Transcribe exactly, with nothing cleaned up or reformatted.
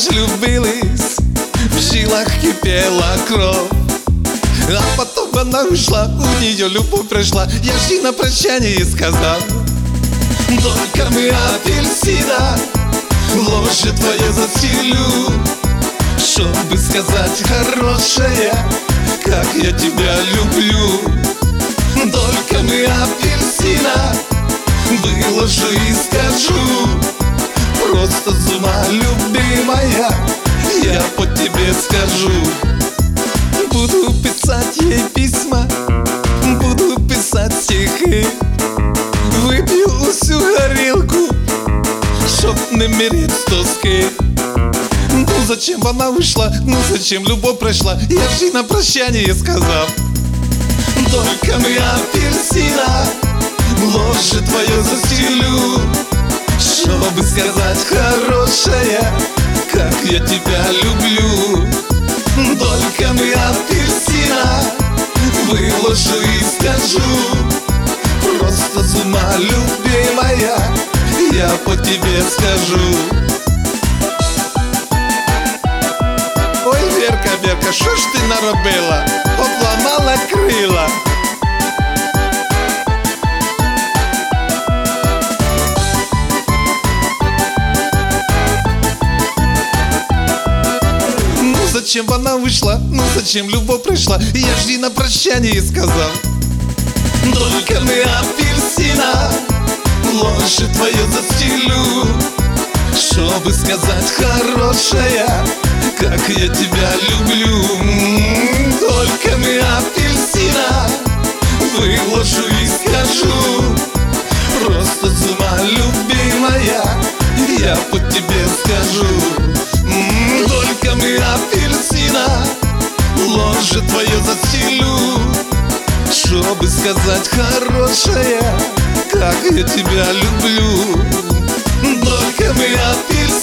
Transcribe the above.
разлюбились, в жилах кипела кровь. А потом она ушла, у нее любовь пришла. Я ж ей на прощание сказал: только мы апельсина, ложе твое застелю, чтобы сказать хорошее, как я тебя люблю. Только мы апельсина, выложу и скажу, просто с ума, любимая, я по тебе скажу. Буду писать ей письма, буду писать стихи, выпью усю горілку, чтоб не мереть с тоски. Ну зачем она ушла, ну зачем любовь прошла, я ж ей на прощание сказал: только мы апельсина, ложе твое застелю, чтобы сказать хорошее, как я тебя люблю. Только мы апельсина, выложу и скажу, просто с ума, любимая, я по тебе скажу. Ой, Верка, Верка, що ж ти наробила? Обламала крила. Зачем она вышла? Ну зачем любовь пришла? Я ж ей на прощание сказал: только мы апельсина, ложе твое застелю, чтобы сказать хорошее, как я тебя люблю. Только мы апельсина, выложу и скажу, просто с ума, любимая, я по тебе скажу. Только мы апельсина, ложе твое застелю, чтобы сказать хорошее, как я тебя люблю. Только мы апельсина,